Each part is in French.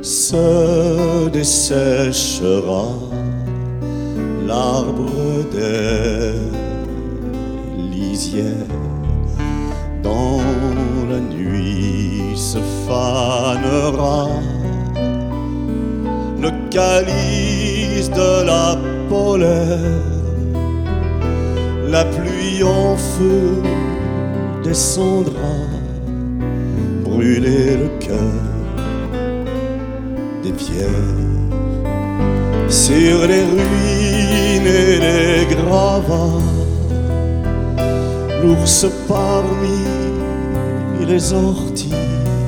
se desséchera l'arbre des lisières. Dans la nuit se fanera le calice de la polaire. La pluie en feu descendra, brûler le cœur des pierres. Sur les ruines et les gravats, l'ours parmi les orties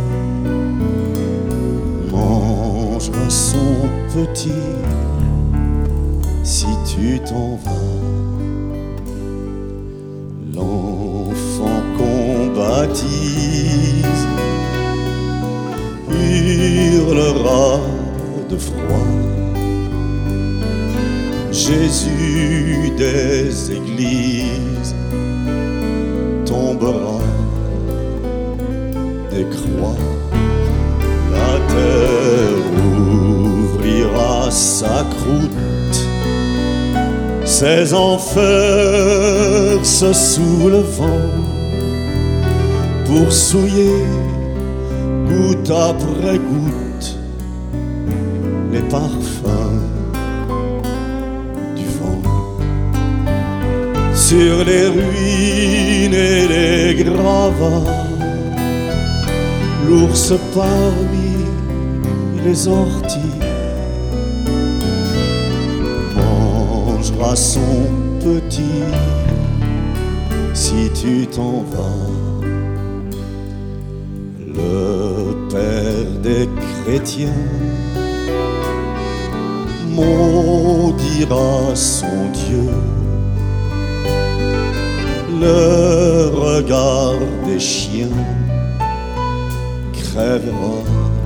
mangera son petit si tu t'en vas. L'enfant qu'on baptise hurlera de froid. Jésus des églises tombera des croix. La terre ouvrira sa croûte, ses enfers se soulevant pour souiller goutte après goutte les parfums du vent. Sur les ruines et les gravats, l'ours parmi les orties mangera son petit si tu t'en vas. Le Père des chrétiens maudira son Dieu. Le regard des chiens crèvera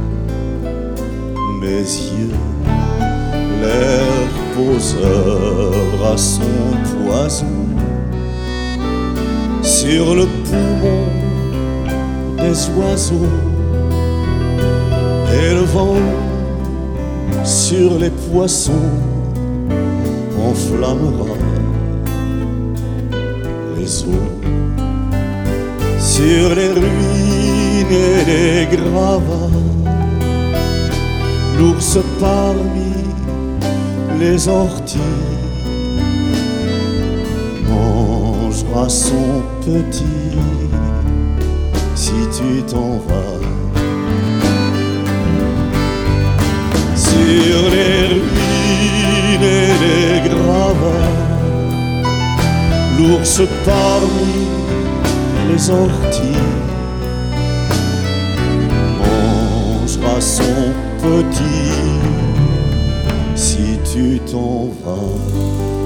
mes yeux. L'air posera son poison sur le poumon des oiseaux, et le vent sur les poissons enflammera les eaux. Sur les ruines et les gravats, l'ours parmi les orties mangera son petit si tu t'en vas. Sur les ruines et les gravats, l'ours parmi les orties mangera son petit si tu t'en vas.